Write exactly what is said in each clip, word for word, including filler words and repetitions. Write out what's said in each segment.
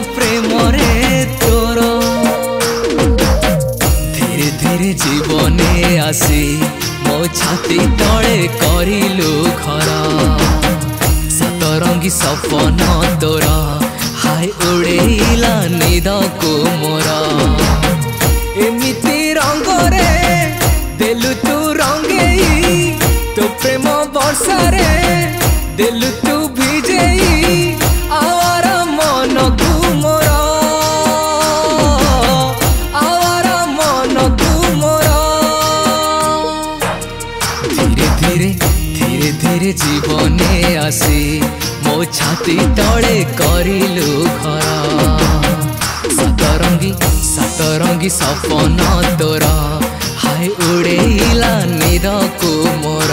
प्रेम रे तोर धीरे धीरे जीवने आसी मो छाती तले करिलु घर सतरंगी सपन तोर हाय उड़ेला निद को मोर एमिति रंग रे देलु तू रंगेई तो प्रेम वर्षा रे देलु तू भिजेई आवर मन को मोर आवर मन को मोर धीरे धीरे धीरे धीरे जीवने आसी मो छाती तले करिलु घर सतरंगी सतरंगी सपन तोर हाय उड़ेला निद को मोर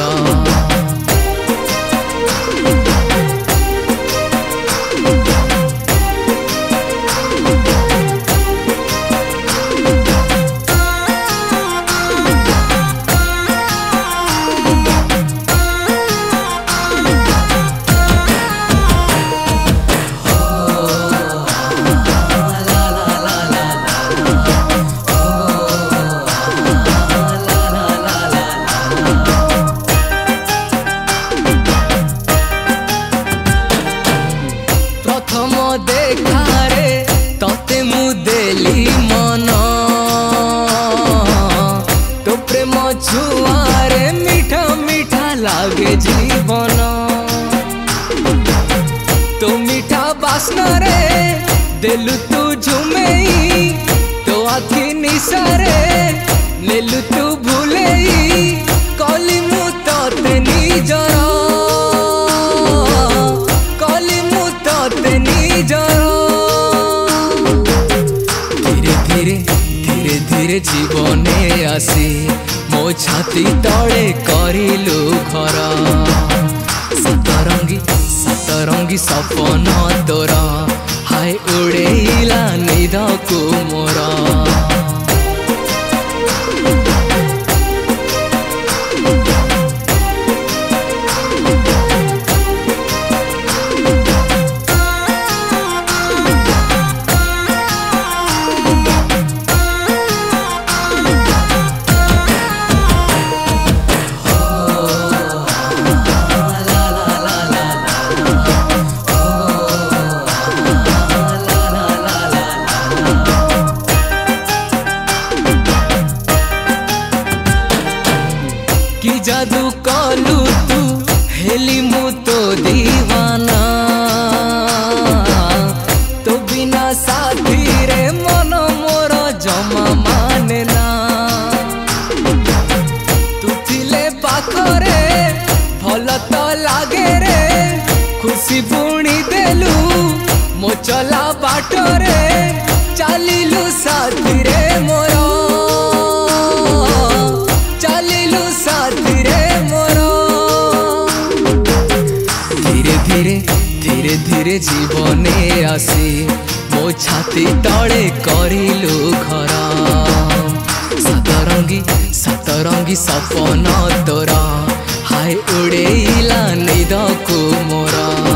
प्रथम देखारे तते मु देली मन तो प्रेम छुआरे मीठा मीठा लागे जीवन तो मीठा बास्ना रे देलु तू झुमेई तो आखि निसारे नेलु तू भूलेई कली मु तते निजर धीरे धीरे धीरे धीरे जीवने आसी मो छाती तले करिलु घर सतरंगी सतरंगी सपन तोर हाय उड़ेला निद को मोर कि जादू कलु तू हेली मु तो दीवाना तो बिना साथी रे मन मोर जमा माने ना तू थिले पाखरे भल तो लागे रे खुशी बुणी देलु मो चला बाटरे चलिलु साथी रे मोर धीरे धीरे धीरे जीवने आसी मो छाती तले करिलु घर सतरंगी सतरंगी सपन तोर हाय उड़ेला निद को मोर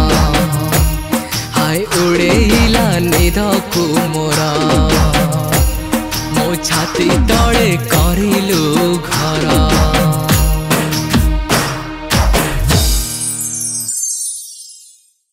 हाय उड़ेला निद को मोर मो छाती तले करिलु